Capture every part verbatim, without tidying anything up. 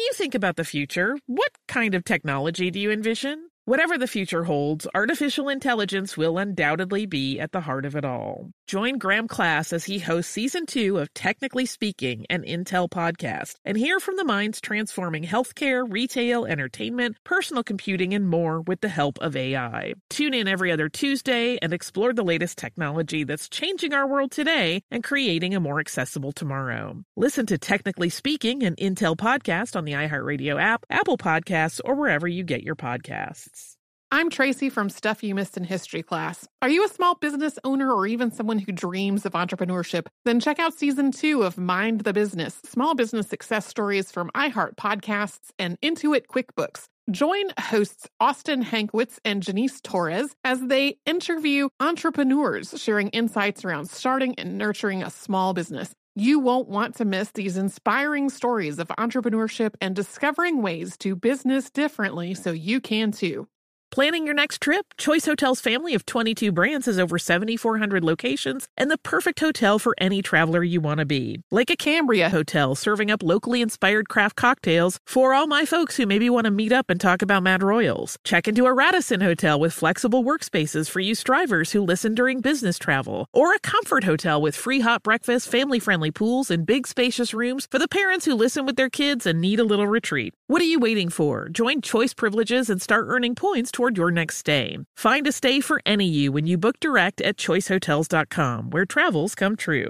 you think about the future, what kind of technology do you envision? Whatever the future holds, artificial intelligence will undoubtedly be at the heart of it all. Join Graham Class as he hosts Season two of Technically Speaking, an Intel podcast, and hear from the minds transforming healthcare, retail, entertainment, personal computing, and more with the help of A I. Tune in every other Tuesday and explore the latest technology that's changing our world today and creating a more accessible tomorrow. Listen to Technically Speaking, an Intel podcast on the iHeartRadio app, Apple Podcasts, or wherever you get your podcasts. I'm Tracy from Stuff You Missed in History Class. Are you a small business owner or even someone who dreams of entrepreneurship? Then check out Season two of Mind the Business, Small Business Success Stories from iHeart Podcasts and Intuit QuickBooks. Join hosts Austin Hankwitz and Janice Torres as they interview entrepreneurs sharing insights around starting and nurturing a small business. You won't want to miss these inspiring stories of entrepreneurship and discovering ways to business differently so you can too. Planning your next trip? Choice Hotels' family of twenty-two brands has over seven thousand four hundred locations and the perfect hotel for any traveler you want to be. Like a Cambria Hotel, serving up locally inspired craft cocktails for all my folks who maybe want to meet up and talk about Mad Royals. Check into a Radisson Hotel with flexible workspaces for you strivers who listen during business travel. Or a Comfort Hotel with free hot breakfast, family-friendly pools, and big spacious rooms for the parents who listen with their kids and need a little retreat. What are you waiting for? Join Choice Privileges and start earning points toward your next stay. Find a stay for any you when you book direct at choice hotels dot com, where travels come true.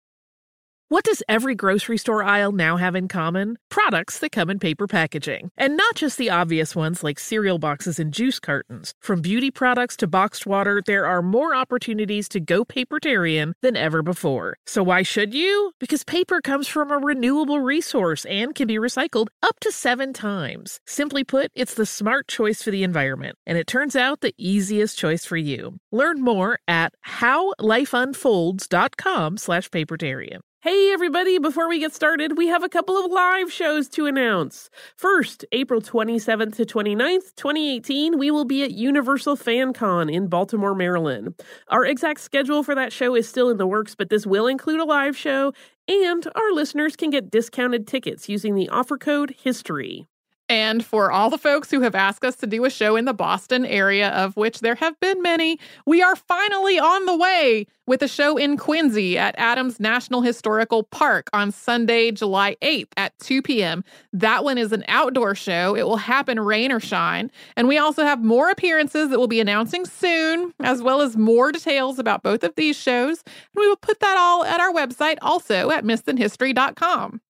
What does every grocery store aisle now have in common? Products that come in paper packaging. And not just the obvious ones like cereal boxes and juice cartons. From beauty products to boxed water, there are more opportunities to go papertarian than ever before. So why should you? Because paper comes from a renewable resource and can be recycled up to seven times. Simply put, it's the smart choice for the environment. And it turns out the easiest choice for you. Learn more at how life unfolds dot com slash papertarian. Hey everybody, before we get started, we have a couple of live shows to announce. First, April twenty-seventh to twenty-ninth, twenty eighteen, we will be at Universal Fan Con in Baltimore, Maryland. Our exact schedule for that show is still in the works, but this will include a live show, and our listeners can get discounted tickets using the offer code HISTORY. And for all the folks who have asked us to do a show in the Boston area, of which there have been many, we are finally on the way with a show in Quincy at Adams National Historical Park on Sunday, July eighth at two p.m. That one is an outdoor show. It will happen rain or shine. And we also have more appearances that we'll be announcing soon, as well as more details about both of these shows. And we will put that all at our website, also at missed in history dot com.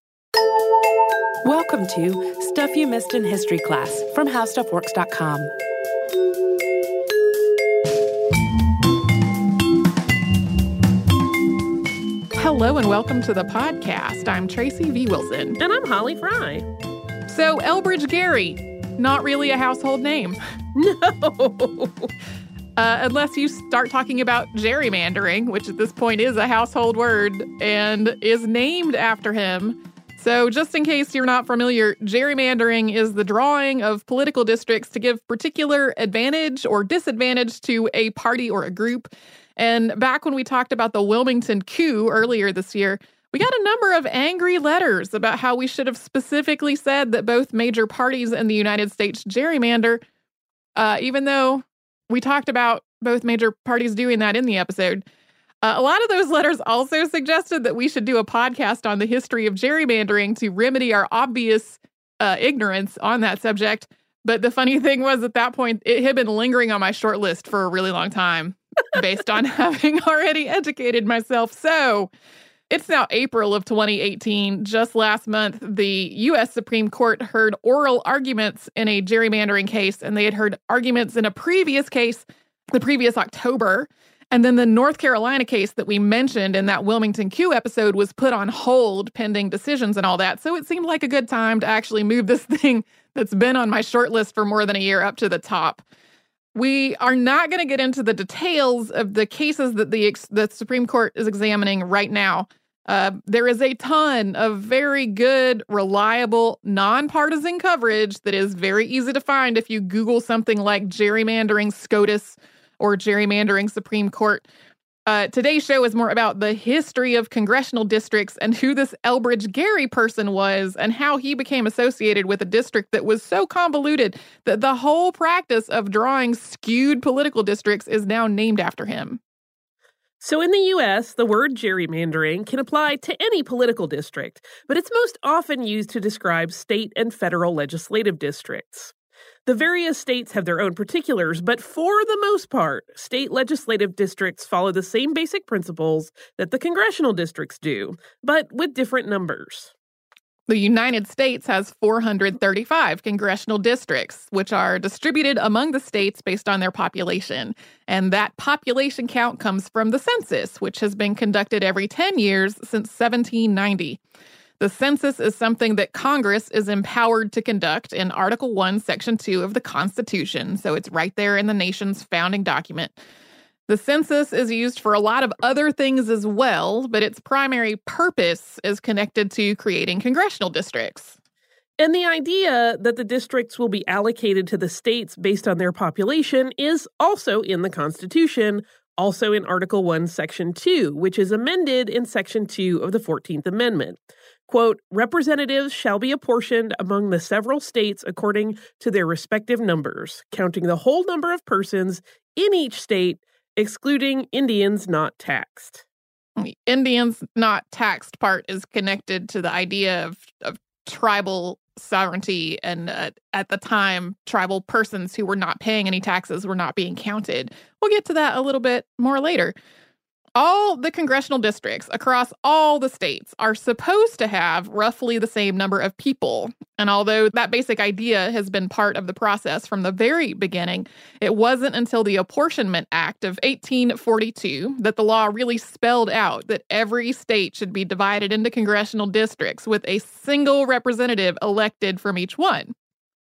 Welcome to Stuff You Missed in History Class from how stuff works dot com. Hello and welcome to the podcast. I'm Tracy V. Wilson. And I'm Holly Fry. So, Elbridge Gerry, not really a household name. No. Uh, unless you start talking about gerrymandering, which at this point is a household word and is named after him. So just in case you're not familiar, gerrymandering is the drawing of political districts to give particular advantage or disadvantage to a party or a group. And back when we talked about the Wilmington coup earlier this year, we got a number of angry letters about how we should have specifically said that both major parties in the United States gerrymander, uh, even though we talked about both major parties doing that in the episode. Uh, a lot of those letters also suggested that we should do a podcast on the history of gerrymandering to remedy our obvious uh, ignorance on that subject. But the funny thing was, at that point, it had been lingering on my short list for a really long time, based on having already educated myself. So it's now April of twenty eighteen. Just last month, the U S Supreme Court heard oral arguments in a gerrymandering case, and they had heard arguments in a previous case, the previous October. And then the North Carolina case that we mentioned in that Wilmington coup episode was put on hold pending decisions and all that. So it seemed like a good time to actually move this thing that's been on my short list for more than a year up to the top. We are not going to get into the details of the cases that the, the Supreme Court is examining right now. Uh, there is a ton of very good, reliable, nonpartisan coverage that is very easy to find if you Google something like gerrymandering SCOTUS or gerrymandering Supreme Court. Uh, today's show is more about the history of congressional districts and who this Elbridge Gerry person was and how he became associated with a district that was so convoluted that the whole practice of drawing skewed political districts is now named after him. So in the U S, the word gerrymandering can apply to any political district, but it's most often used to describe state and federal legislative districts. The various states have their own particulars, but for the most part, state legislative districts follow the same basic principles that the congressional districts do, but with different numbers. The United States has four hundred thirty-five congressional districts, which are distributed among the states based on their population. And that population count comes from the census, which has been conducted every ten years since seventeen ninety. The census is something that Congress is empowered to conduct in Article one, Section two of the Constitution, so it's right there in the nation's founding document. The census is used for a lot of other things as well, but its primary purpose is connected to creating congressional districts. And the idea that the districts will be allocated to the states based on their population is also in the Constitution, also in Article one, Section two, which is amended in Section two of the fourteenth Amendment. Quote, representatives shall be apportioned among the several states according to their respective numbers, counting the whole number of persons in each state, excluding Indians not taxed. The Indians not taxed part is connected to the idea of, of tribal sovereignty, and uh, at the time, tribal persons who were not paying any taxes were not being counted. We'll get to that a little bit more later. All the congressional districts across all the states are supposed to have roughly the same number of people. And although that basic idea has been part of the process from the very beginning, it wasn't until the Apportionment Act of eighteen forty-two that the law really spelled out that every state should be divided into congressional districts with a single representative elected from each one.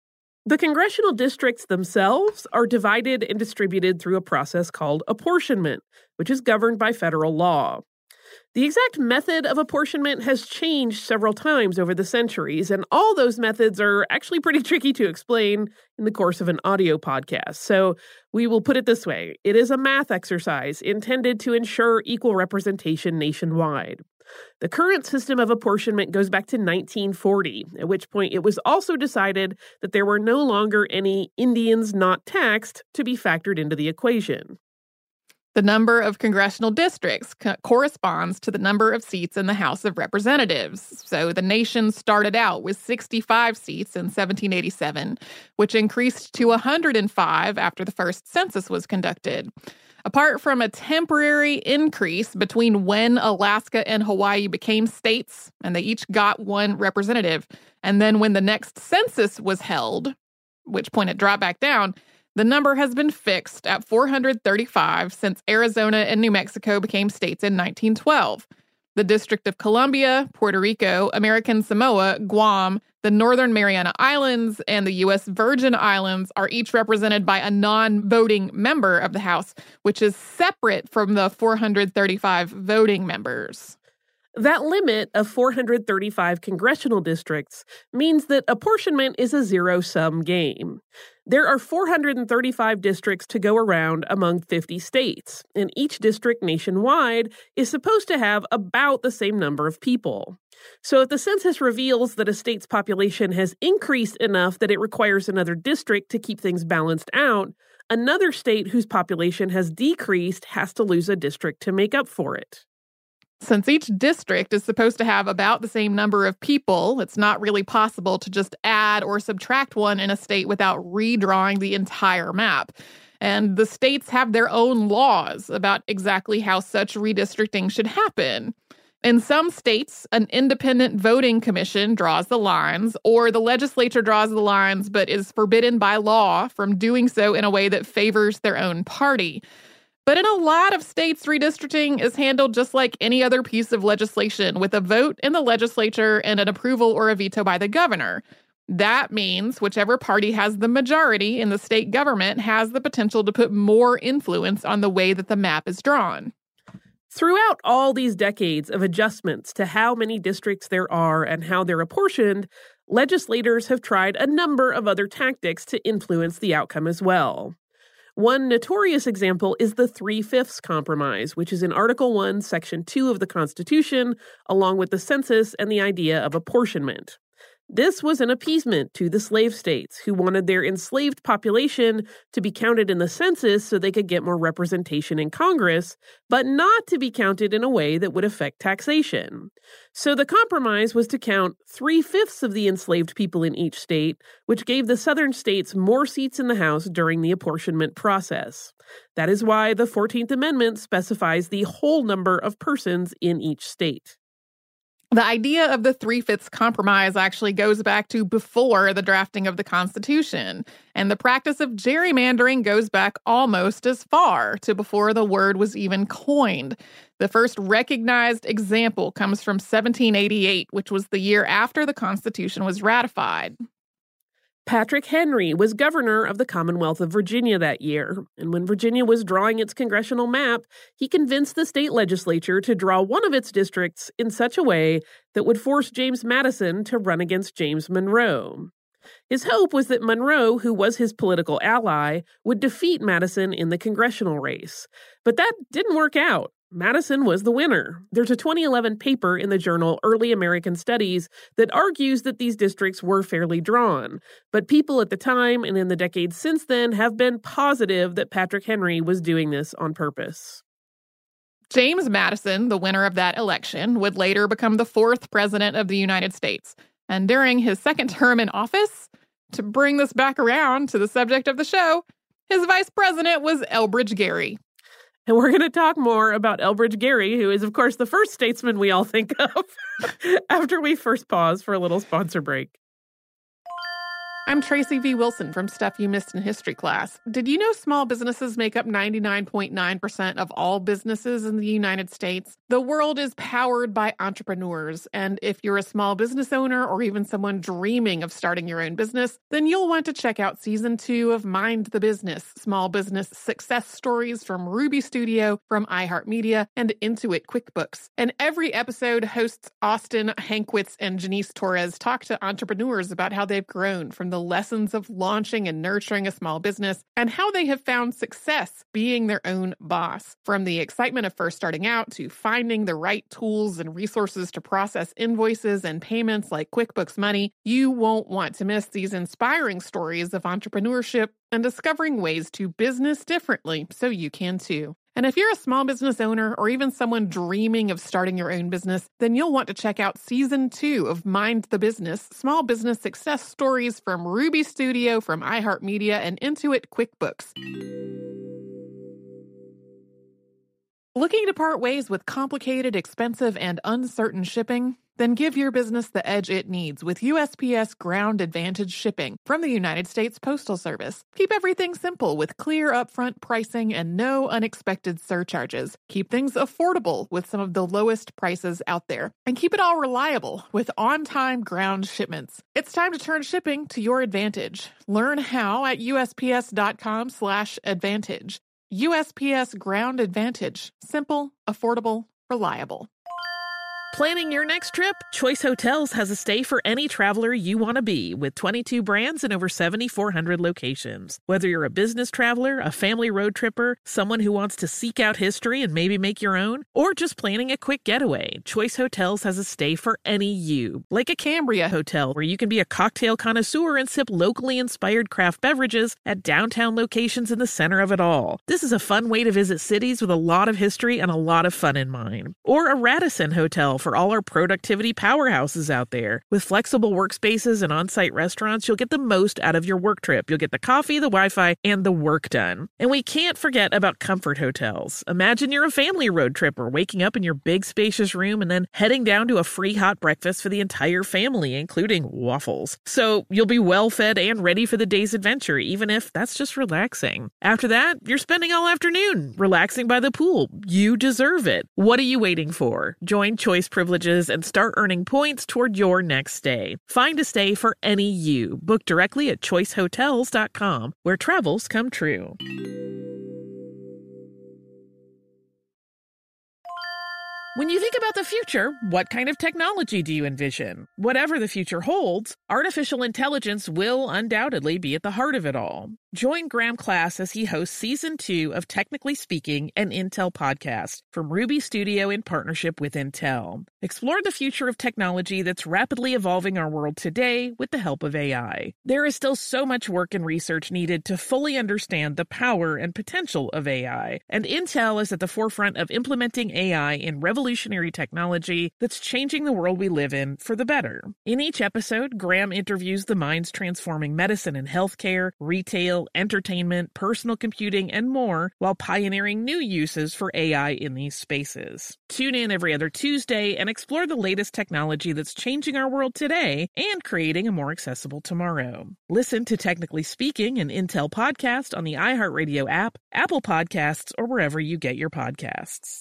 The congressional districts themselves are divided and distributed through a process called apportionment, which is governed by federal law. The exact method of apportionment has changed several times over the centuries, and all those methods are actually pretty tricky to explain in the course of an audio podcast. So we will put it this way. It is a math exercise intended to ensure equal representation nationwide. The current system of apportionment goes back to nineteen forty, at which point it was also decided that there were no longer any Indians not taxed to be factored into the equation. The number of congressional districts co- corresponds to the number of seats in the House of Representatives. So the nation started out with sixty-five seats in seventeen eighty-seven, which increased to one hundred five after the first census was conducted. Apart from a temporary increase between when Alaska and Hawaii became states, and they each got one representative, and then when the next census was held, which point it dropped back down, the number has been fixed at four hundred thirty-five since Arizona and New Mexico became states in nineteen twelve. The District of Columbia, Puerto Rico, American Samoa, Guam, the Northern Mariana Islands, and the U S Virgin Islands are each represented by a non-voting member of the House, which is separate from the four hundred thirty-five voting members. That limit of four hundred thirty-five congressional districts means that apportionment is a zero-sum game. There are four hundred thirty-five districts to go around among fifty states, and each district nationwide is supposed to have about the same number of people. So if the census reveals that a state's population has increased enough that it requires another district to keep things balanced out, another state whose population has decreased has to lose a district to make up for it. Since each district is supposed to have about the same number of people, it's not really possible to just add or subtract one in a state without redrawing the entire map. And the states have their own laws about exactly how such redistricting should happen. In some states, an independent voting commission draws the lines, or the legislature draws the lines but is forbidden by law from doing so in a way that favors their own party. But in a lot of states, redistricting is handled just like any other piece of legislation, with a vote in the legislature and an approval or a veto by the governor. That means whichever party has the majority in the state government has the potential to put more influence on the way that the map is drawn. Throughout all these decades of adjustments to how many districts there are and how they're apportioned, legislators have tried a number of other tactics to influence the outcome as well. One notorious example is the Three-Fifths Compromise, which is in Article one, Section two of the Constitution, along with the census and the idea of apportionment. This was an appeasement to the slave states who wanted their enslaved population to be counted in the census so they could get more representation in Congress, but not to be counted in a way that would affect taxation. So the compromise was to count three-fifths of the enslaved people in each state, which gave the southern states more seats in the House during the apportionment process. That is why the fourteenth Amendment specifies the whole number of persons in each state. The idea of the Three-Fifths Compromise actually goes back to before the drafting of the Constitution, and the practice of gerrymandering goes back almost as far to before the word was even coined. The first recognized example comes from seventeen eighty-eight, which was the year after the Constitution was ratified. Patrick Henry was governor of the Commonwealth of Virginia that year, and when Virginia was drawing its congressional map, he convinced the state legislature to draw one of its districts in such a way that would force James Madison to run against James Monroe. His hope was that Monroe, who was his political ally, would defeat Madison in the congressional race. But that didn't work out. Madison was the winner. There's a twenty eleven paper in the journal Early American Studies that argues that these districts were fairly drawn, but people at the time and in the decades since then have been positive that Patrick Henry was doing this on purpose. James Madison, the winner of that election, would later become the fourth president of the United States. And during his second term in office, to bring this back around to the subject of the show, his vice president was Elbridge Gerry. And we're going to talk more about Elbridge Gerry, who is, of course, the first statesman we all think of, after we first pause for a little sponsor break. I'm Tracy V. Wilson from Stuff You Missed in History Class. Did you know small businesses make up ninety-nine point nine percent of all businesses in the United States? The world is powered by entrepreneurs, and if you're a small business owner or even someone dreaming of starting your own business, then you'll want to check out Season two of Mind the Business, Small Business Success Stories from Ruby Studio, from iHeartMedia, and Intuit QuickBooks. And every episode, hosts Austin Hankwitz and Janice Torres talk to entrepreneurs about how they've grown from the The lessons of launching and nurturing a small business, and how they have found success being their own boss. From the excitement of first starting out to finding the right tools and resources to process invoices and payments like QuickBooks Money, you won't want to miss these inspiring stories of entrepreneurship and discovering ways to business differently so you can too. And if you're a small business owner or even someone dreaming of starting your own business, then you'll want to check out Season two of Mind the Business, Small Business Success Stories from Ruby Studio, from iHeartMedia, and Intuit QuickBooks. Looking to part ways with complicated, expensive, and uncertain shipping? Then give your business the edge it needs with U S P S Ground Advantage shipping from the United States Postal Service. Keep everything simple with clear upfront pricing and no unexpected surcharges. Keep things affordable with some of the lowest prices out there. And keep it all reliable with on-time ground shipments. It's time to turn shipping to your advantage. Learn how at USPS.com slash advantage. U S P S Ground Advantage. Simple, affordable, reliable. Planning your next trip? Choice Hotels has a stay for any traveler you want to be, with twenty-two brands and over seventy-four hundred locations. Whether you're a business traveler, a family road tripper, someone who wants to seek out history and maybe make your own, or just planning a quick getaway, Choice Hotels has a stay for any you. Like a Cambria Hotel, where you can be a cocktail connoisseur and sip locally inspired craft beverages at downtown locations in the center of it all. This is a fun way to visit cities with a lot of history and a lot of fun in mind. Or a Radisson Hotel for all our productivity powerhouses out there. With flexible workspaces and on-site restaurants, you'll get the most out of your work trip. You'll get the coffee, the Wi-Fi, and the work done. And we can't forget about Comfort Hotels. Imagine you're a family road tripper, waking up in your big spacious room and then heading down to a free hot breakfast for the entire family, including waffles. So you'll be well fed and ready for the day's adventure, even if that's just relaxing. After that, you're spending all afternoon relaxing by the pool. You deserve it. What are you waiting for? Join Choice Privileges and start earning points toward your next stay. Find a stay for any you. Book directly at choice hotels dot com, where travels come true. When you think about the future, what kind of technology do you envision? Whatever the future holds, artificial intelligence will undoubtedly be at the heart of it all. Join Graham Class as he hosts Season two of Technically Speaking, an Intel podcast from Ruby Studio in partnership with Intel. Explore the future of technology that's rapidly evolving our world today with the help of A I. There is still so much work and research needed to fully understand the power and potential of A I, and Intel is at the forefront of implementing A I in revolutionary technology that's changing the world we live in for the better. In each episode, Graham interviews the minds transforming medicine and healthcare, retail, entertainment, personal computing, and more, while pioneering new uses for A I in these spaces. Tune in every other Tuesday and explore the latest technology that's changing our world today and creating a more accessible tomorrow. Listen to Technically Speaking, an Intel podcast on the iHeartRadio app, Apple Podcasts, or wherever you get your podcasts.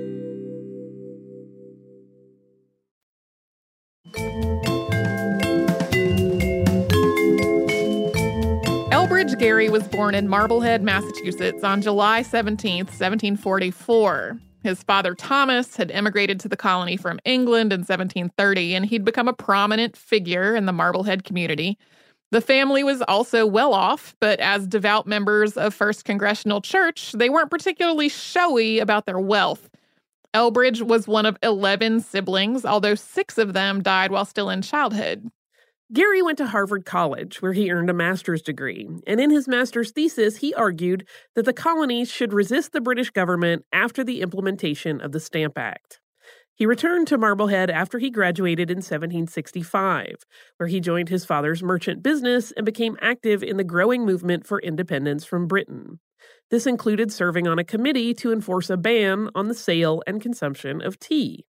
Elbridge Gerry was born in Marblehead, Massachusetts on July seventeenth, seventeen forty-four. His father, Thomas, had immigrated to the colony from England in seventeen thirty, and he'd become a prominent figure in the Marblehead community. The family was also well off, but as devout members of First Congregational Church, they weren't particularly showy about their wealth. Elbridge was one of eleven siblings, although six of them died while still in childhood. Gerry went to Harvard College, where he earned a master's degree, and in his master's thesis, he argued that the colonies should resist the British government after the implementation of the Stamp Act. He returned to Marblehead after he graduated in seventeen sixty-five, where he joined his father's merchant business and became active in the growing movement for independence from Britain. This included serving on a committee to enforce a ban on the sale and consumption of tea.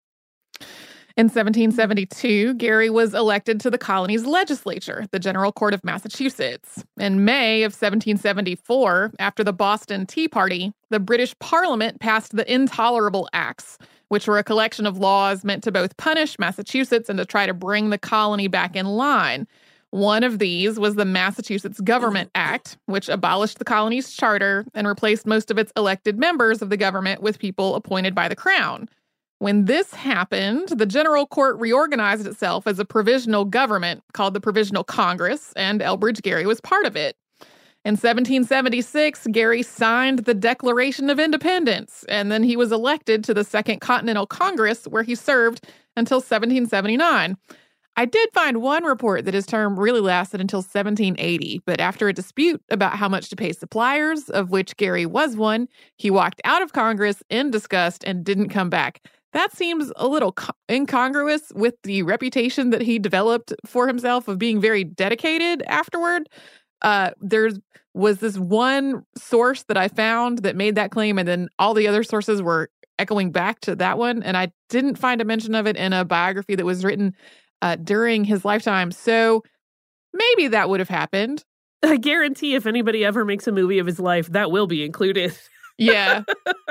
In seventeen seventy-two, Gerry was elected to the colony's legislature, the General Court of Massachusetts. In May of seventeen seventy-four, after the Boston Tea Party, the British Parliament passed the Intolerable Acts, which were a collection of laws meant to both punish Massachusetts and to try to bring the colony back in line. One of these was the Massachusetts Government Act, which abolished the colony's charter and replaced most of its elected members of the government with people appointed by the Crown. When this happened, the General Court reorganized itself as a provisional government called the Provisional Congress, and Elbridge Gerry was part of it. In seventeen seventy-six, Gerry signed the Declaration of Independence, and then he was elected to the Second Continental Congress, where he served until seventeen seventy-nine. I did find one report that his term really lasted until seventeen eighty, but after a dispute about how much to pay suppliers, of which Gerry was one, he walked out of Congress in disgust and didn't come back. That seems a little co- incongruous with the reputation that he developed for himself of being very dedicated afterward. Uh, there was this one source that I found that made that claim, and then all the other sources were echoing back to that one, and I didn't find a mention of it in a biography that was written uh, during his lifetime. So maybe that would have happened. I guarantee if anybody ever makes a movie of his life, that will be included. Yeah.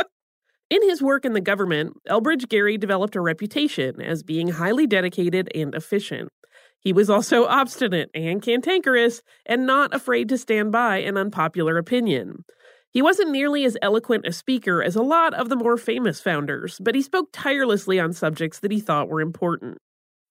In his work in the government, Elbridge Gerry developed a reputation as being highly dedicated and efficient. He was also obstinate and cantankerous and not afraid to stand by an unpopular opinion. He wasn't nearly as eloquent a speaker as a lot of the more famous founders, but he spoke tirelessly on subjects that he thought were important.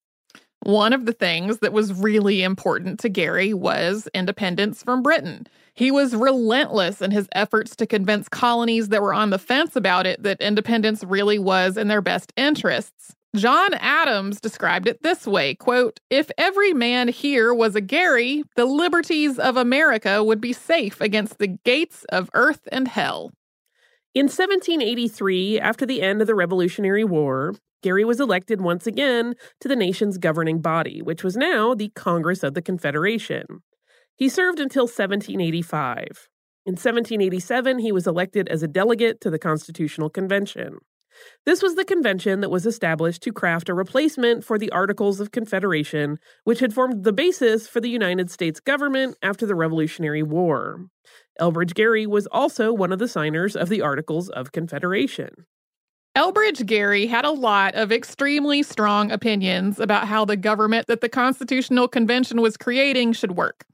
One of the things that was really important to Gerry was independence from Britain. He was relentless in his efforts to convince colonies that were on the fence about it that independence really was in their best interests. John Adams described it this way, quote, "If every man here was a Gerry, the liberties of America would be safe against the gates of earth and hell." In seventeen eighty-three, after the end of the Revolutionary War, Gerry was elected once again to the nation's governing body, which was now the Congress of the Confederation. He served until seventeen eighty-five. In seventeen eighty-seven, he was elected as a delegate to the Constitutional Convention. This was the convention that was established to craft a replacement for the Articles of Confederation, which had formed the basis for the United States government after the Revolutionary War. Elbridge Gerry was also one of the signers of the Articles of Confederation. Elbridge Gerry had a lot of extremely strong opinions about how the government that the Constitutional Convention was creating should work.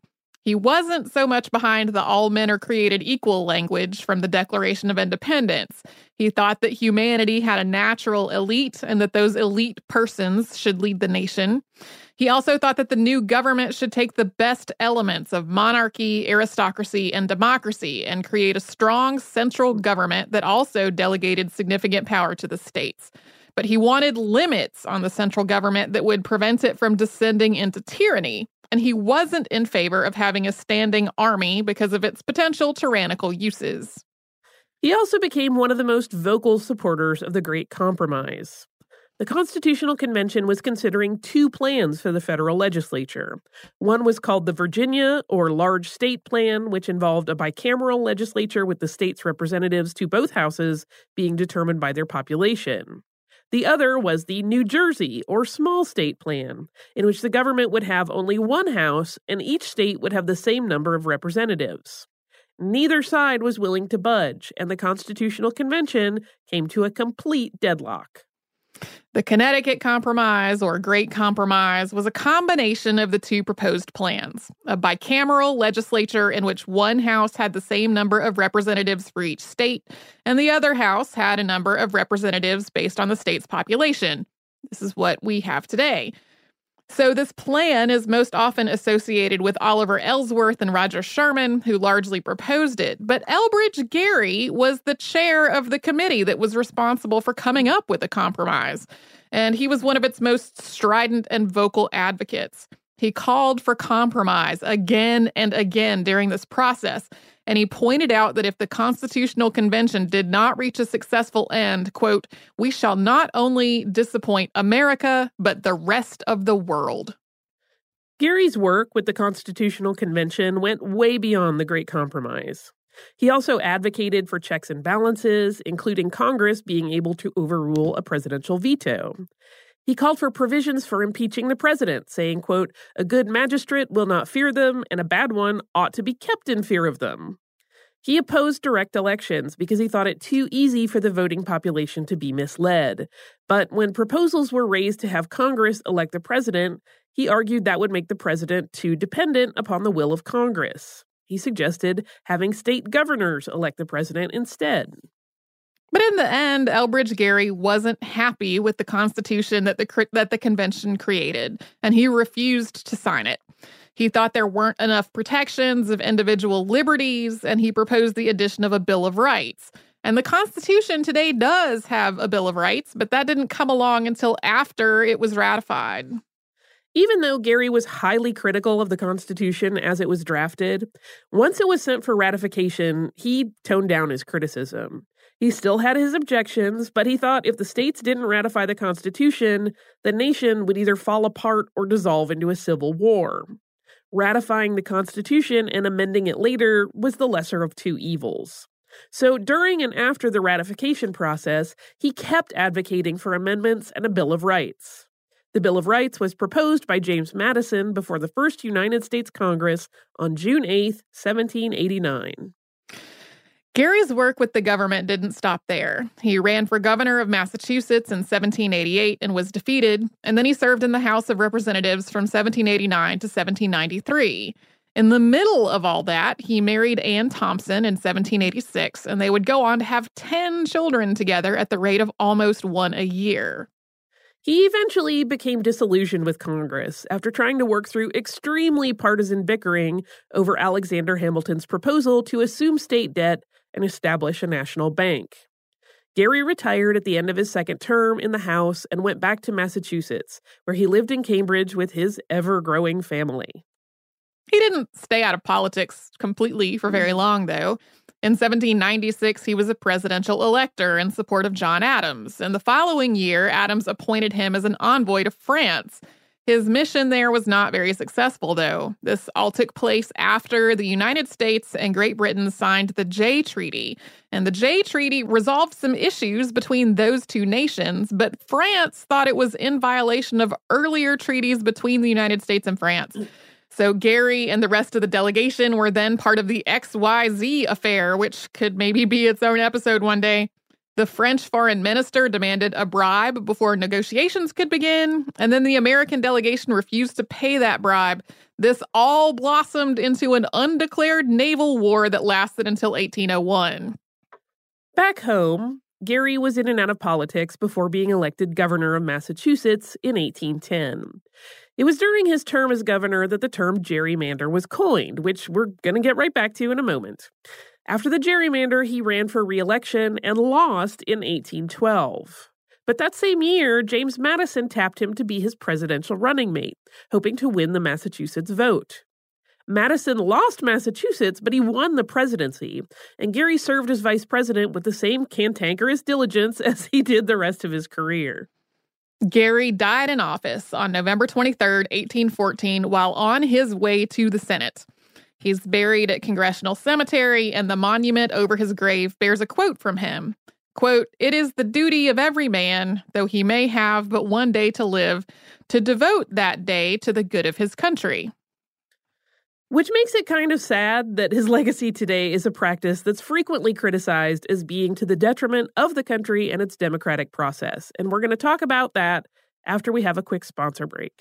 He wasn't so much behind the all men are created equal language from the Declaration of Independence. He thought that humanity had a natural elite and that those elite persons should lead the nation. He also thought that the new government should take the best elements of monarchy, aristocracy, and democracy and create a strong central government that also delegated significant power to the states. But he wanted limits on the central government that would prevent it from descending into tyranny. And he wasn't in favor of having a standing army because of its potential tyrannical uses. He also became one of the most vocal supporters of the Great Compromise. The Constitutional Convention was considering two plans for the federal legislature. One was called the Virginia, or Large State Plan, which involved a bicameral legislature with the state's representatives to both houses being determined by their population. The other was the New Jersey, or Small State Plan, in which the government would have only one house and each state would have the same number of representatives. Neither side was willing to budge, and the Constitutional Convention came to a complete deadlock. The Connecticut Compromise, or Great Compromise, was a combination of the two proposed plans, a bicameral legislature in which one house had the same number of representatives for each state, and the other house had a number of representatives based on the state's population. This is what we have today. So this plan is most often associated with Oliver Ellsworth and Roger Sherman, who largely proposed it. But Elbridge Gerry was the chair of the committee that was responsible for coming up with the compromise. And he was one of its most strident and vocal advocates. He called for compromise again and again during this process. And he pointed out that if the Constitutional Convention did not reach a successful end, quote, we shall not only disappoint America, but the rest of the world. Gerry's work with the Constitutional Convention went way beyond the Great Compromise. He also advocated for checks and balances, including Congress being able to overrule a presidential veto. He called for provisions for impeaching the president, saying, quote, a good magistrate will not fear them, and a bad one ought to be kept in fear of them. He opposed direct elections because he thought it too easy for the voting population to be misled. But when proposals were raised to have Congress elect the president, he argued that would make the president too dependent upon the will of Congress. He suggested having state governors elect the president instead. But in the end, Elbridge Gerry wasn't happy with the Constitution that the that the convention created, and he refused to sign it. He thought there weren't enough protections of individual liberties, and he proposed the addition of a Bill of Rights. And the Constitution today does have a Bill of Rights, but that didn't come along until after it was ratified. Even though Gerry was highly critical of the Constitution as it was drafted, once it was sent for ratification, he toned down his criticism. He still had his objections, but he thought if the states didn't ratify the Constitution, the nation would either fall apart or dissolve into a civil war. Ratifying the Constitution and amending it later was the lesser of two evils. So during and after the ratification process, he kept advocating for amendments and a Bill of Rights. The Bill of Rights was proposed by James Madison before the first United States Congress on June eighth, seventeen eighty-nine. Gerry's work with the government didn't stop there. He ran for governor of Massachusetts in seventeen eighty-eight and was defeated, and then he served in the House of Representatives from seventeen eighty-nine to seventeen ninety-three. In the middle of all that, he married Anne Thompson in seventeen eighty-six, and they would go on to have ten children together at the rate of almost one a year. He eventually became disillusioned with Congress after trying to work through extremely partisan bickering over Alexander Hamilton's proposal to assume state debt and establish a national bank. Gerry retired at the end of his second term in the House and went back to Massachusetts, where he lived in Cambridge with his ever-growing family. He didn't stay out of politics completely for very long, though. In seventeen ninety-six, he was a presidential elector in support of John Adams, and the following year, Adams appointed him as an envoy to France. His mission there was not very successful, though. This all took place after the United States and Great Britain signed the Jay Treaty. And the Jay Treaty resolved some issues between those two nations, but France thought it was in violation of earlier treaties between the United States and France. So Gerry and the rest of the delegation were then part of the X Y Z affair, which could maybe be its own episode one day. The French foreign minister demanded a bribe before negotiations could begin, and then the American delegation refused to pay that bribe. This all blossomed into an undeclared naval war that lasted until eighteen oh one. Back home, Gary was in and out of politics before being elected governor of Massachusetts in eighteen ten. It was during his term as governor that the term gerrymander was coined, which we're going to get right back to in a moment. After the gerrymander, he ran for re-election and lost in eighteen twelve. But that same year, James Madison tapped him to be his presidential running mate, hoping to win the Massachusetts vote. Madison lost Massachusetts, but he won the presidency, and Gary served as vice president with the same cantankerous diligence as he did the rest of his career. Gary died in office on November twenty-third, eighteen fourteen, while on his way to the Senate. He's buried at Congressional Cemetery, and the monument over his grave bears a quote from him. Quote, "It is the duty of every man, though he may have but one day to live, to devote that day to the good of his country." Which makes it kind of sad that his legacy today is a practice that's frequently criticized as being to the detriment of the country and its democratic process. And we're going to talk about that after we have a quick sponsor break.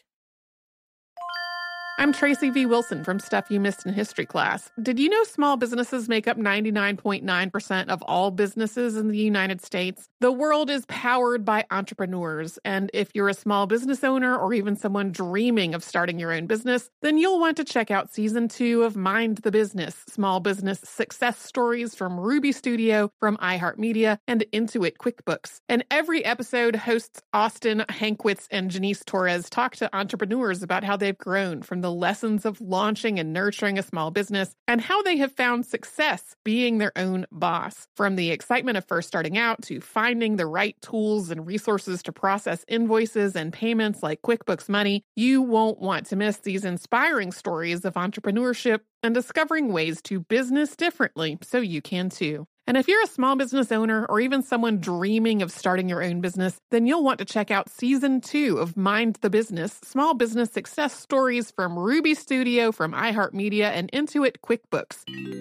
I'm Tracy V. Wilson from Stuff You Missed in History Class. Did you know small businesses make up ninety-nine point nine percent of all businesses in the United States? The world is powered by entrepreneurs, and if you're a small business owner or even someone dreaming of starting your own business, then you'll want to check out Season two of Mind the Business, Small Business Success Stories from Ruby Studio, from iHeartMedia, and Intuit QuickBooks. And every episode, hosts Austin Hankwitz and Janice Torres talk to entrepreneurs about how they've grown from the lessons of launching and nurturing a small business and how they have found success being their own boss. From the excitement of first starting out to finding the right tools and resources to process invoices and payments like QuickBooks Money, you won't want to miss these inspiring stories of entrepreneurship and discovering ways to business differently so you can too. And if you're a small business owner or even someone dreaming of starting your own business, then you'll want to check out Season two of Mind the Business, Small Business Success Stories from Ruby Studio, from iHeartMedia, and Intuit QuickBooks.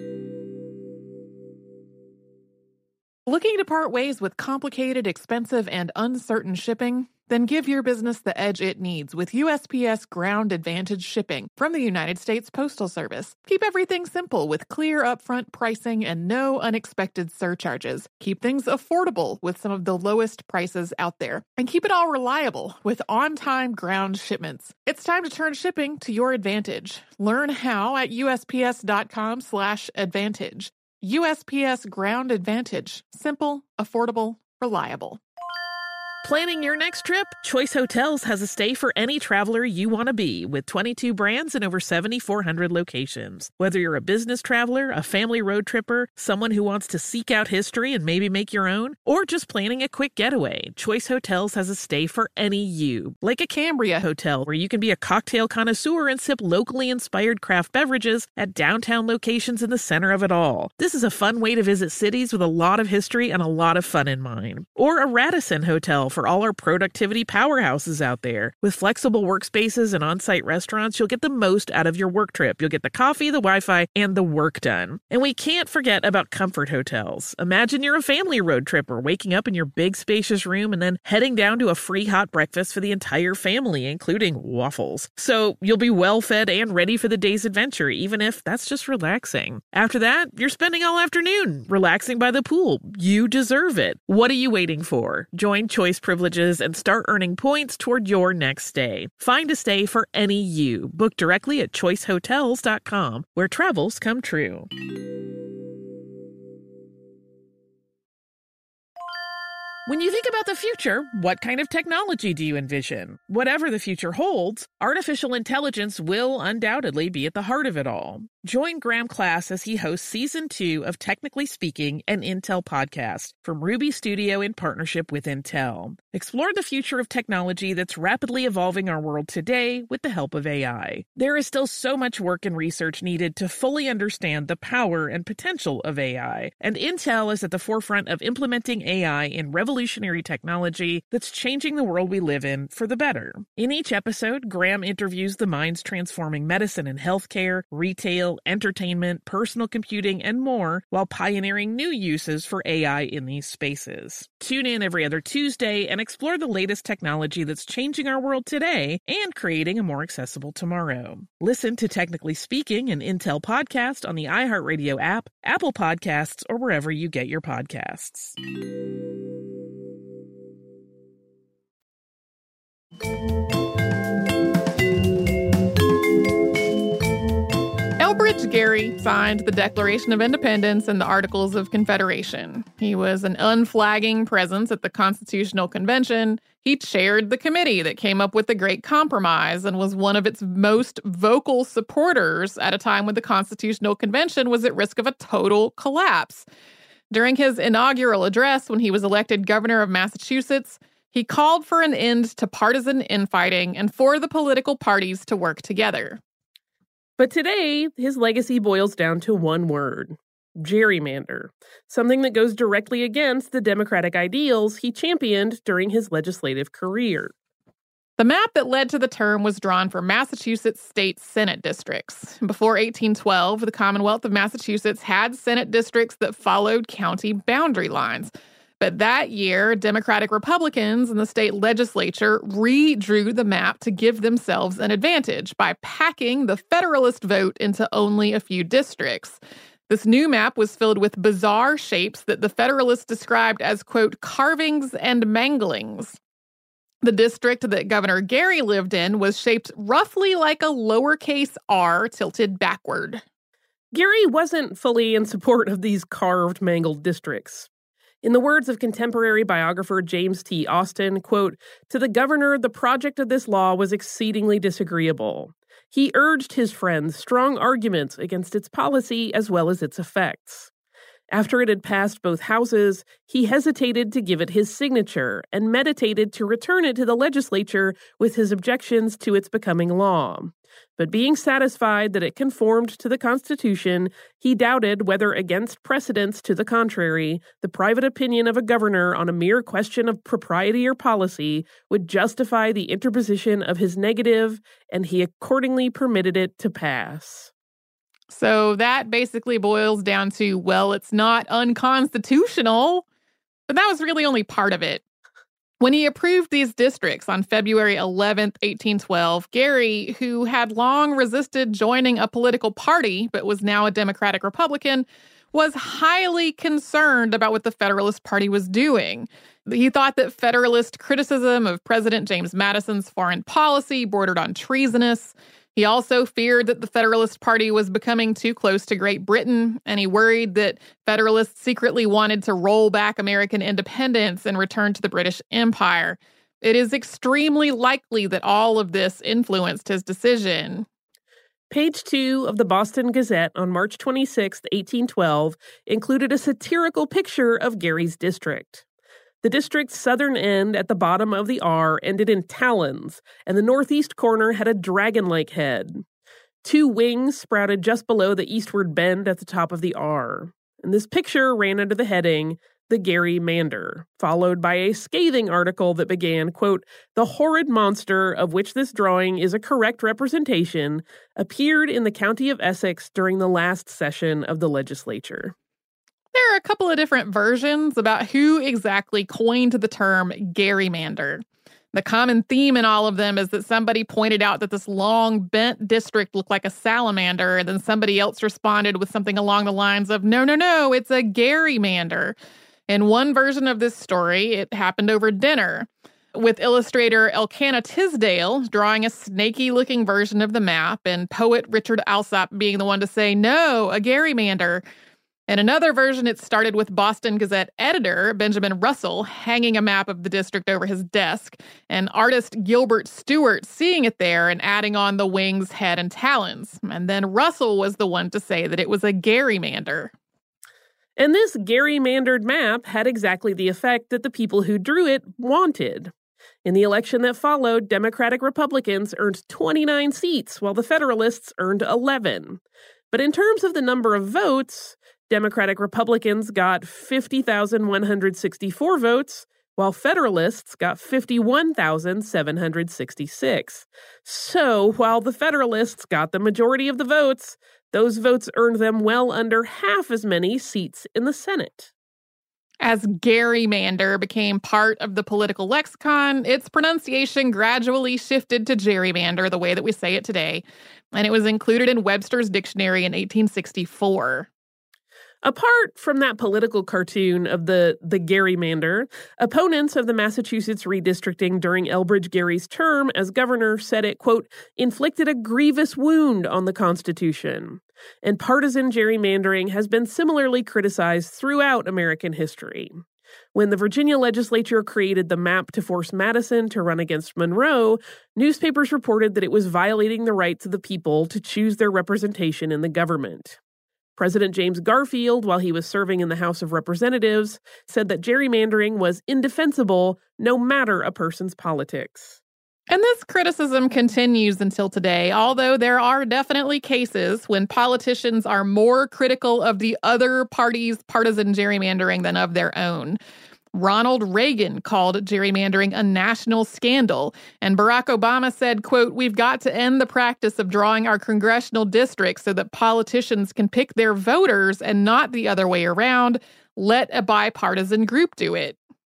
Looking to part ways with complicated, expensive, and uncertain shipping? Then give your business the edge it needs with U S P S Ground Advantage shipping from the United States Postal Service. Keep everything simple with clear upfront pricing and no unexpected surcharges. Keep things affordable with some of the lowest prices out there. And keep it all reliable with on-time ground shipments. It's time to turn shipping to your advantage. Learn how at USPS.com slash advantage. U S P S Ground Advantage. Simple, affordable, reliable. Planning your next trip? Choice Hotels has a stay for any traveler you want to be, with twenty-two brands and over seventy-four hundred locations. Whether you're a business traveler, a family road tripper, someone who wants to seek out history and maybe make your own, or just planning a quick getaway, Choice Hotels has a stay for any you. Like a Cambria Hotel, where you can be a cocktail connoisseur and sip locally inspired craft beverages at downtown locations in the center of it all. This is a fun way to visit cities with a lot of history and a lot of fun in mind. Or a Radisson Hotel for all our productivity powerhouses out there. With flexible workspaces and on-site restaurants, you'll get the most out of your work trip. You'll get the coffee, the Wi-Fi, and the work done. And we can't forget about Comfort Hotels. Imagine you're a family road tripper, waking up in your big spacious room and then heading down to a free hot breakfast for the entire family, including waffles. So you'll be well fed and ready for the day's adventure, even if that's just relaxing. After that, you're spending all afternoon relaxing by the pool. You deserve it. What are you waiting for? Join Choice Privileges and start earning points toward your next stay. Find a stay for any you. Book directly at choice hotels dot com, where travels come true. When you think about the future, what kind of technology do you envision? Whatever the future holds, artificial intelligence will undoubtedly be at the heart of it all. Join Graham Class as he hosts Season two of Technically Speaking, an Intel podcast from Ruby Studio in partnership with Intel. Explore the future of technology that's rapidly evolving our world today with the help of A I. There is still so much work and research needed to fully understand the power and potential of A I, and Intel is at the forefront of implementing A I in revolutionary technology that's changing the world we live in for the better. In each episode, Graham interviews the minds transforming medicine and healthcare, retail, email, entertainment, personal computing, and more, while pioneering new uses for A I in these spaces. Tune in every other Tuesday and explore the latest technology that's changing our world today and creating a more accessible tomorrow. Listen to Technically Speaking, an Intel podcast on the iHeartRadio app, Apple Podcasts, or wherever you get your podcasts. Elbridge Gerry signed the Declaration of Independence and the Articles of Confederation. He was an unflagging presence at the Constitutional Convention. He chaired the committee that came up with the Great Compromise and was one of its most vocal supporters at a time when the Constitutional Convention was at risk of a total collapse. During his inaugural address when he was elected governor of Massachusetts, he called for an end to partisan infighting and for the political parties to work together. But today, his legacy boils down to one word: gerrymander, something that goes directly against the democratic ideals he championed during his legislative career. The map that led to the term was drawn for Massachusetts state Senate districts. Before eighteen twelve, the Commonwealth of Massachusetts had Senate districts that followed county boundary lines. But that year, Democratic Republicans in the state legislature redrew the map to give themselves an advantage by packing the Federalist vote into only a few districts. This new map was filled with bizarre shapes that the Federalists described as, quote, carvings and manglings. The district that Governor Gerry lived in was shaped roughly like a lowercase r tilted backward. Gerry wasn't fully in support of these carved, mangled districts. In the words of contemporary biographer James T. Austin, quote, "To the governor, the project of this law was exceedingly disagreeable. He urged his friends strong arguments against its policy as well as its effects. After it had passed both houses, he hesitated to give it his signature and meditated to return it to the legislature with his objections to its becoming law. But being satisfied that it conformed to the Constitution, he doubted whether, against precedents to the contrary, the private opinion of a governor on a mere question of propriety or policy would justify the interposition of his negative, and he accordingly permitted it to pass." So that basically boils down to, well, it's not unconstitutional, but that was really only part of it. When he approved these districts on February eleventh, eighteen twelve, Gerry, who had long resisted joining a political party but was now a Democratic Republican, was highly concerned about what the Federalist Party was doing. He thought that Federalist criticism of President James Madison's foreign policy bordered on treasonous. He also feared that the Federalist Party was becoming too close to Great Britain, and he worried that Federalists secretly wanted to roll back American independence and return to the British Empire. It is extremely likely that all of this influenced his decision. Page two of the Boston Gazette on March twenty-sixth, eighteen twelve, included a satirical picture of Gerry's district. The district's southern end at the bottom of the R ended in talons, and the northeast corner had a dragon-like head. Two wings sprouted just below the eastward bend at the top of the R. And this picture ran under the heading, "The Gerrymander," followed by a scathing article that began, quote, "The horrid monster of which this drawing is a correct representation appeared in the county of Essex during the last session of the legislature." There are a couple of different versions about who exactly coined the term gerrymander. The common theme in all of them is that somebody pointed out that this long, bent district looked like a salamander, and then somebody else responded with something along the lines of, no, no, no, it's a gerrymander. In one version of this story, it happened over dinner, with illustrator Elkanah Tisdale drawing a snaky-looking version of the map, and poet Richard Alsop being the one to say, no, a gerrymander. In another version, it started with Boston Gazette editor Benjamin Russell hanging a map of the district over his desk, and artist Gilbert Stewart seeing it there and adding on the wings, head, and talons. And then Russell was the one to say that it was a gerrymander. And this gerrymandered map had exactly the effect that the people who drew it wanted. In the election that followed, Democratic Republicans earned twenty-nine seats, while the Federalists earned eleven. But in terms of the number of votes, Democratic Republicans got fifty thousand one hundred sixty-four votes, while Federalists got fifty-one thousand seven hundred sixty-six. So, while the Federalists got the majority of the votes, those votes earned them well under half as many seats in the Senate. As gerrymander became part of the political lexicon, its pronunciation gradually shifted to gerrymander, the way that we say it today, and it was included in Webster's dictionary in eighteen sixty-four. Apart from that political cartoon of the, the gerrymander, opponents of the Massachusetts redistricting during Elbridge Gerry's term as governor said it, quote, inflicted a grievous wound on the Constitution. And partisan gerrymandering has been similarly criticized throughout American history. When the Virginia legislature created the map to force Madison to run against Monroe, newspapers reported that it was violating the rights of the people to choose their representation in the government. President James Garfield, while he was serving in the House of Representatives, said that gerrymandering was indefensible no matter a person's politics. And this criticism continues until today, although there are definitely cases when politicians are more critical of the other party's partisan gerrymandering than of their own. Ronald Reagan called gerrymandering a national scandal, and Barack Obama said, quote, we've got to end the practice of drawing our congressional districts so that politicians can pick their voters and not the other way around. Let a bipartisan group do it.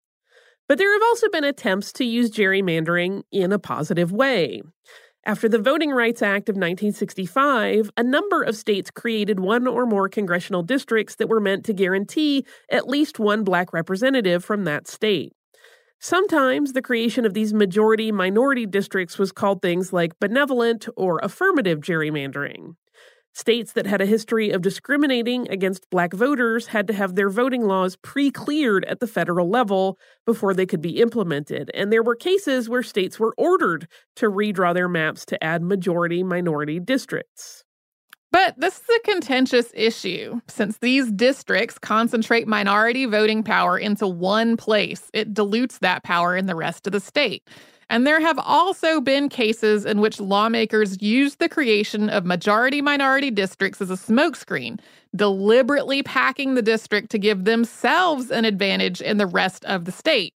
But there have also been attempts to use gerrymandering in a positive way. After the Voting Rights Act of nineteen sixty-five, a number of states created one or more congressional districts that were meant to guarantee at least one black representative from that state. Sometimes the creation of these majority-minority districts was called things like benevolent or affirmative gerrymandering. States that had a history of discriminating against black voters had to have their voting laws pre-cleared at the federal level before they could be implemented, and there were cases where states were ordered to redraw their maps to add majority-minority districts. But this is a contentious issue. Since these districts concentrate minority voting power into one place, it dilutes that power in the rest of the state. And there have also been cases in which lawmakers used the creation of majority-minority districts as a smokescreen, deliberately packing the district to give themselves an advantage in the rest of the state.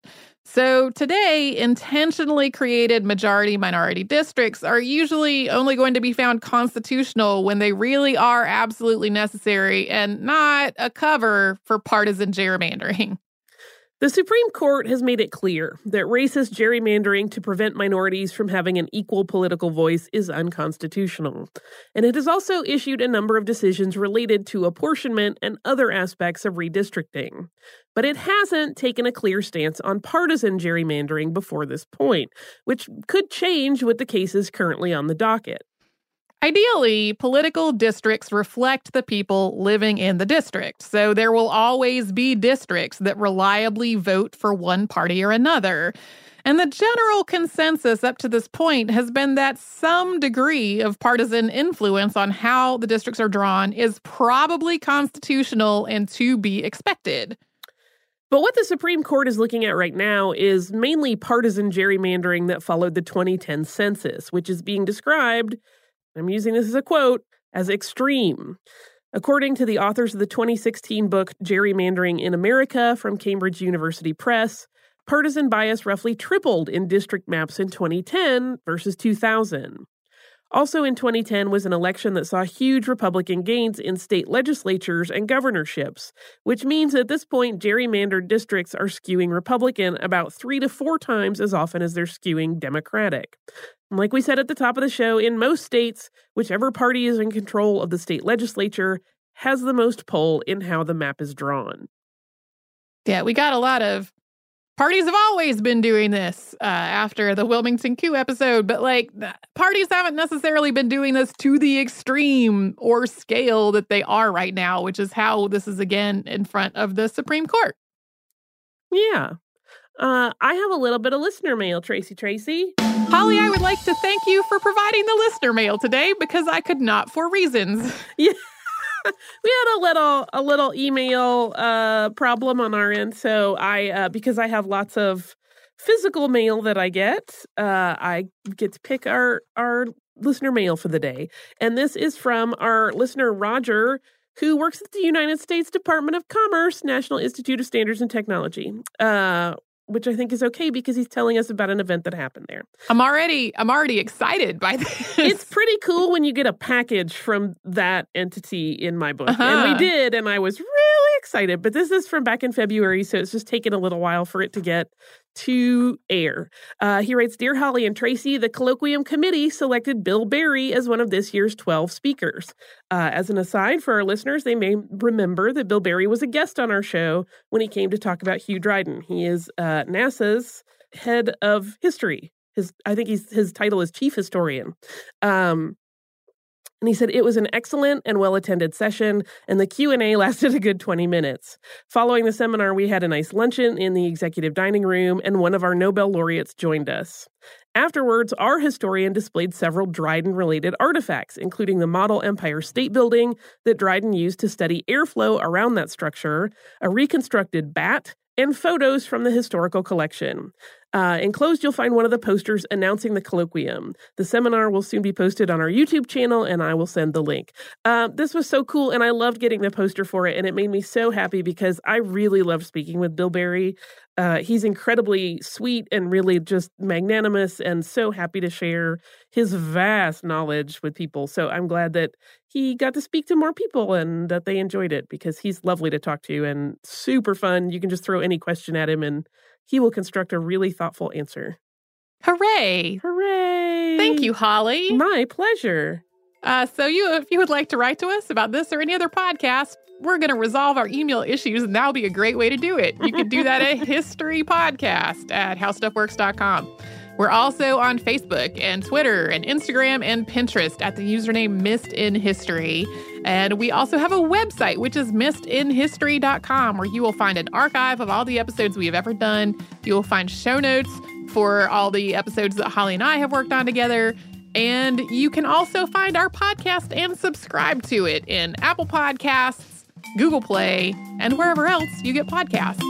So today, intentionally created majority-minority districts are usually only going to be found constitutional when they really are absolutely necessary and not a cover for partisan gerrymandering. The Supreme Court has made it clear that racist gerrymandering to prevent minorities from having an equal political voice is unconstitutional. And it has also issued a number of decisions related to apportionment and other aspects of redistricting. But it hasn't taken a clear stance on partisan gerrymandering before this point, which could change with the cases currently on the docket. Ideally, political districts reflect the people living in the district, so there will always be districts that reliably vote for one party or another. And the general consensus up to this point has been that some degree of partisan influence on how the districts are drawn is probably constitutional and to be expected. But what the Supreme Court is looking at right now is mainly partisan gerrymandering that followed the twenty ten census, which is being described, I'm using this as a quote, as extreme. According to the authors of the twenty sixteen book Gerrymandering in America from Cambridge University Press, partisan bias roughly tripled in district maps in twenty ten versus two thousand. Also in twenty ten was an election that saw huge Republican gains in state legislatures and governorships, which means at this point gerrymandered districts are skewing Republican about three to four times as often as they're skewing Democratic. And like we said at the top of the show, in most states, whichever party is in control of the state legislature has the most pull in how the map is drawn. Yeah, we got a lot of parties have always been doing this uh, after the Wilmington coup episode, but like parties haven't necessarily been doing this to the extreme or scale that they are right now, which is how this is again in front of the Supreme Court. Yeah. Uh, I have a little bit of listener mail, Tracy Tracy. Holly, I would like to thank you for providing the listener mail today because I could not for reasons. Yeah. We had a little a little email uh, problem on our end, so I uh, because I have lots of physical mail that I get, uh, I get to pick our our listener mail for the day, and this is from our listener Roger, who works at the United States Department of Commerce, National Institute of Standards and Technology. Uh, which I think is okay because he's telling us about an event that happened there. I'm already I'm already excited by this. It's pretty cool when you get a package from that entity in my book. Uh-huh. And we did, and I was really excited. But this is from back in February, so it's just taken a little while for it to get to air. Uh, he writes, Dear Holly and Tracy, the Colloquium Committee selected Bill Barry as one of this year's twelve speakers. Uh, as an aside for our listeners, they may remember that Bill Barry was a guest on our show when he came to talk about Hugh Dryden. He is uh, NASA's head of history. His, I think he's, his title is chief historian. Um, And he said, it was an excellent and well-attended session, and the Q and A lasted a good twenty minutes. Following the seminar, we had a nice luncheon in the executive dining room, and one of our Nobel laureates joined us. Afterwards, our historian displayed several Dryden-related artifacts, including the model Empire State Building that Dryden used to study airflow around that structure, a reconstructed bat, and photos from the historical collection. Uh, enclosed, you'll find one of the posters announcing the colloquium. The seminar will soon be posted on our YouTube channel, and I will send the link. Uh, this was so cool, and I loved getting the poster for it, and it made me so happy because I really loved speaking with Bill Barry. Uh, he's incredibly sweet and really just magnanimous and so happy to share his vast knowledge with people. So I'm glad that he got to speak to more people and that they enjoyed it because he's lovely to talk to and super fun. You can just throw any question at him and he will construct a really thoughtful answer. Hooray! Hooray! Thank you, Holly. My pleasure. Uh, so you, if you would like to write to us about this or any other podcast, we're going to resolve our email issues, and that'll be a great way to do it. You can do that at History Podcast at how stuff works dot com. We're also on Facebook and Twitter and Instagram and Pinterest at the username Missed in History. And we also have a website, which is missed in history dot com, where you will find an archive of all the episodes we have ever done. You will find show notes for all the episodes that Holly and I have worked on together. And you can also find our podcast and subscribe to it in Apple Podcasts, Google Play, and wherever else you get podcasts.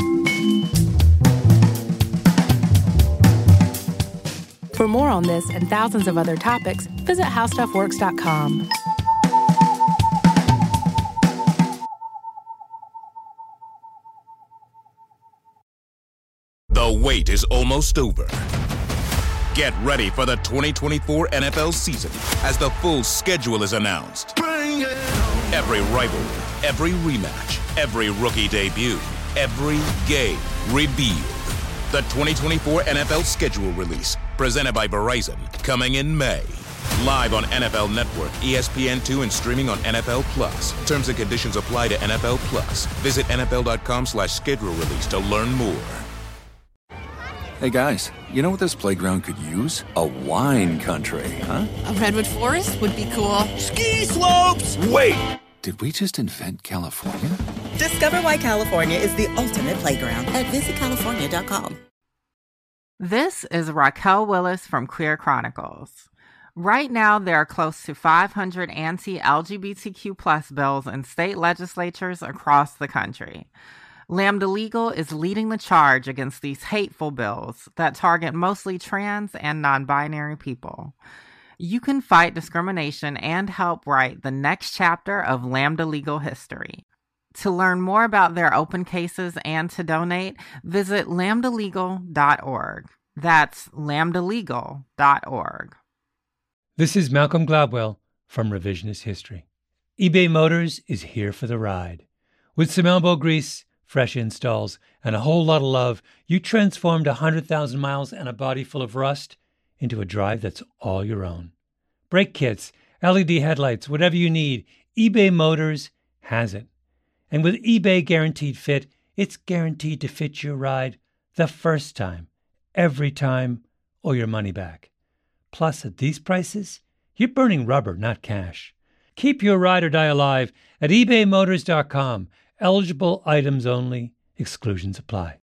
For more on this and thousands of other topics, visit how stuff works dot com. The wait is almost over. Get ready for the twenty twenty-four N F L season as the full schedule is announced. Bring it on. Every rivalry, every rematch, every rookie debut, every game revealed. The twenty twenty-four N F L schedule release, presented by Verizon, coming in May. Live on N F L Network, E S P N two, and streaming on N F L Plus. Terms and conditions apply to N F L Plus. Visit N F L dot com slash schedule release to learn more. Hey guys, you know what this playground could use? A wine country, huh? A redwood forest would be cool. Ski slopes! Wait! Did we just invent California? Discover why California is the ultimate playground at visit california dot com. This is Raquel Willis from Queer Chronicles. Right now, there are close to five hundred anti-L G B T Q plus bills in state legislatures across the country. Lambda Legal is leading the charge against these hateful bills that target mostly trans and non-binary people. You can fight discrimination and help write the next chapter of Lambda Legal history. To learn more about their open cases and to donate, visit lambda legal dot org. That's lambda legal dot org. This is Malcolm Gladwell from Revisionist History. eBay Motors is here for the ride. With some elbow grease, fresh installs, and a whole lot of love, you transformed one hundred thousand miles and a body full of rust into a drive that's all your own. Brake kits, L E D headlights, whatever you need, eBay Motors has it. And with eBay Guaranteed Fit, it's guaranteed to fit your ride the first time, every time, or your money back. Plus, at these prices, you're burning rubber, not cash. Keep your ride or die alive at ebay motors dot com. Eligible items only. Exclusions apply.